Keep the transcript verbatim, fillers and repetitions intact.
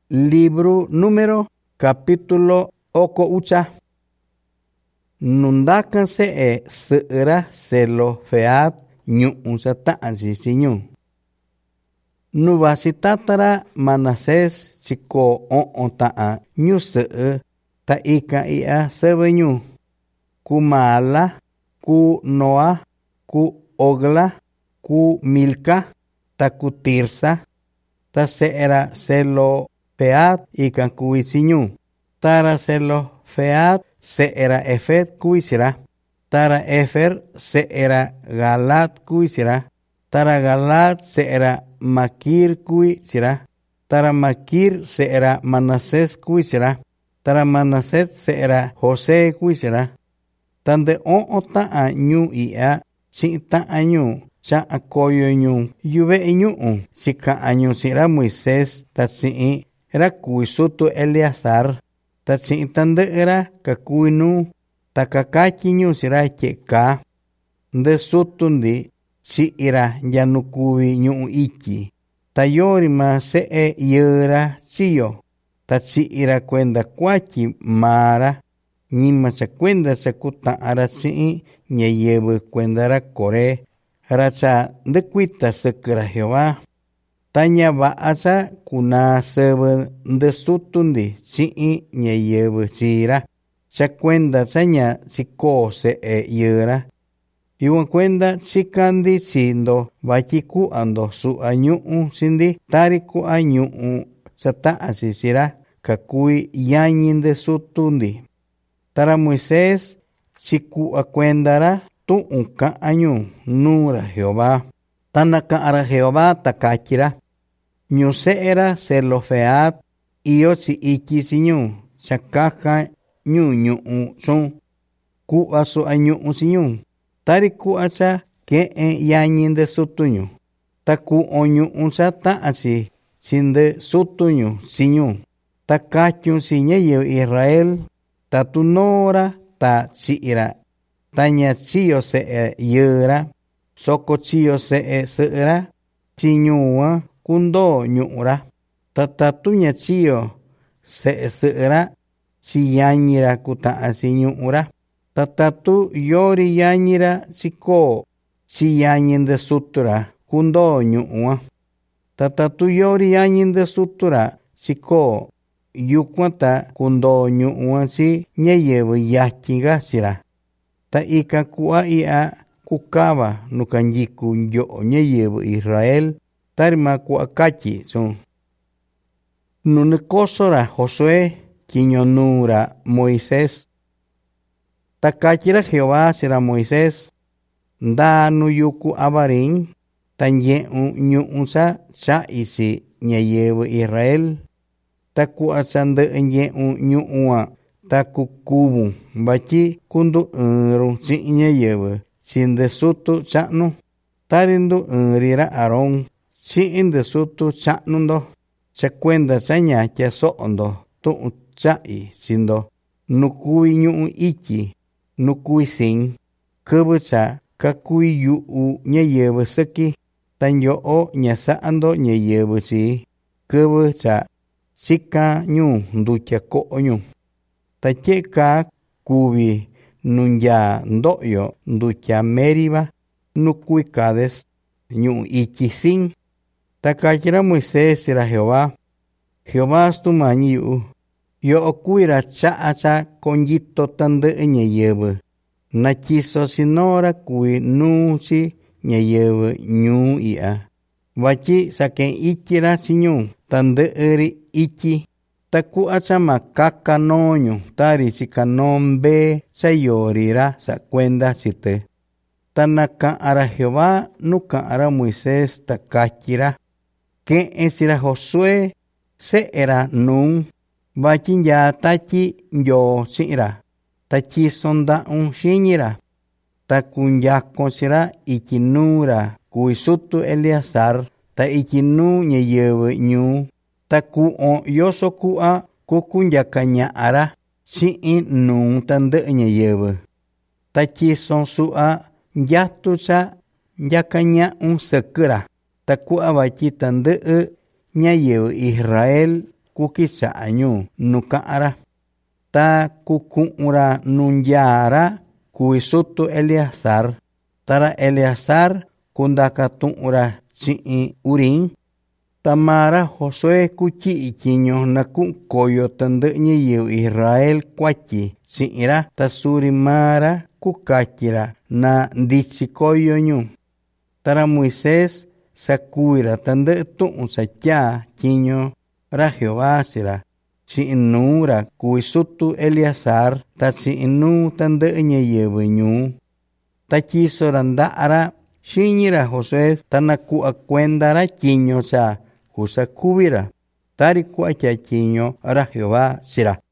libro número capítulo oko ucha. Nundakan se e seera selo feat nyu unsata ansisiñu. Nubasitatara Manases chiko on ontaa nyu se ta ika ia sebenyu. Ku Mala, ku Noa, ku Ogla, ku Milka, ta ku Tirsa, ta seera selo feat ika kuisiñu. Tara selo feat seera efet kuisira. Tara efer seera galat kuisira. Tara galat seera makir kuisira. Tara makir seera Manases kuisira. Tara Manases seera Jose kuisira. Tande on ota nyu ia sinta anyu cha akoyo nyu yuve nyu sika anyu sira Moisés ta si era kuisutu Eleazar ta si tande era kakuinu ta kakaki nyu sira cheka de sutundi si ira yanukui nyu iki ta yorima se e yera siyo ta si ira kwenda kwachi mara Nima se kwenda se kuta arasi nyeyebe kwenda ra kore racha de kuita se kera Jehová tanya ba asa kuna sebe de sutundi si nyeyebe sira se kwenda sanya siko se e yera iwan kwenda sikandi sindo bachiku ando su anyu sindi tariku anyu sata asisira kakui yanyin de sutundi Tara Moisés siku akwendara tu unka anyu nura Jehová. Tanaka ara Jehová takachira. Nyuse era selofeat iyo si iki sinyu. Sakaka nyu nyu son. Ku aso anyu sinyu. Tari ku asa ke en yanyin de sutunyu. Taku onyu unsa ta asi sinde sutunyu sinyu. Takachun sinye yo Israel. Ta tu nora ta siira, tanya chiyo se e yera, soko chiyo se e seera, chinyua kundo nyura, ta tatunya chiyo se e seera, si yanyira kuta asi nyura, ta tatu yori yanyira siko, si yanyin de sutura, kundo nyua, ta tatu yori yanyin de sutura, siko, yukwata kundo nyuansi nyeyebe yachiga sira. Ta ika kua ia kukaba nukanjiku nyo nyeyebe Israel tarima kua kachi son. Nunekosora Josué kinyonura Moisés. Ta kachira Jehová sira Moisés nda nuyuku abarin tanye un nyuunsa sa isi nyeyebe Israel. Taku asande enye unyu ua taku kubu bachi kundu enru sinye yewe sinde sutu chanu tarindu enrira aron sinde sutu chanundo se kwenda sanya che sondo tu chai sindo nukui nyu iki nukui sin kebucha kakui yu u nye yewe seki tanyo o nyasa ando nye yewe si kebucha Sika nyu nducha ko nyu. Tacheka kubi nunya ndoyo nducha meriba nukui kades nyu ichisin. Takachira Moisés era Jehová. Jehová tu manyu. Yo okuira cha acha konyito tande nyeyebe. Nachiso sinora kui nusi nyeyebe nyu ia. Wachi saken ichira sinyu tande eri iki taku acha makaka noño tari sikanombe sayorira sa kwenda site tanaka ara Jehová nuka ara Moisés takachira que esira Josué se era nun bachin ya tachi yo sira tachi sonda un shinira takun ya konsira ikinura kuisutu Eleazar ta ikinu nyeyebe nyu taku on yosoku a kukun yakanya ara si in nun tande nyeyebe tachi son su a yatu sa yakanya un sekera taku abachi tande e nyeyebe Israel kukisañu nukara. Ta kuku'ura nunyara kuisutu Eleazar. Tara Eleazar kundakatu'ura chi'i urin. Tamara Josué kuchi'i chiño naku'koyo tandɨ'ñi Israel kuatyi chi'ira tasurimara kukatyi'ra na ndichikoyoñu. Tara Moisés sakuira tandɨ'ɨ tu'un satyaa tyiño ra Jehová sira chi'i nuura kuisutu Eleazar ta chi'i nuu tandɨ'ɨ ñayɨvɨ ñuu. Ta tyisora nda'ara xiñira Josué ta naku'a kuendara tyiño cha kusakuvira tari ku'atya tyiño ra Jehová sira.